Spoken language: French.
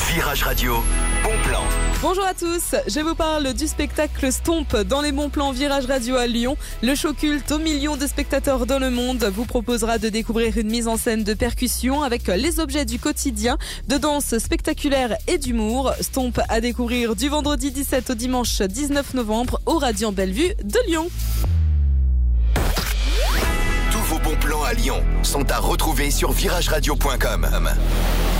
Virage Radio, bon plan. Bonjour à tous, je vous parle du spectacle Stomp dans les bons plans Virage Radio à Lyon. Le show culte aux millions de spectateurs dans le monde vous proposera de découvrir une mise en scène de percussion avec les objets du quotidien, de danse spectaculaire et d'humour. Stomp à découvrir du vendredi 17 au dimanche 19 novembre au Radiant Bellevue de Lyon. Tous vos bons plans à Lyon sont à retrouver sur virageradio.com.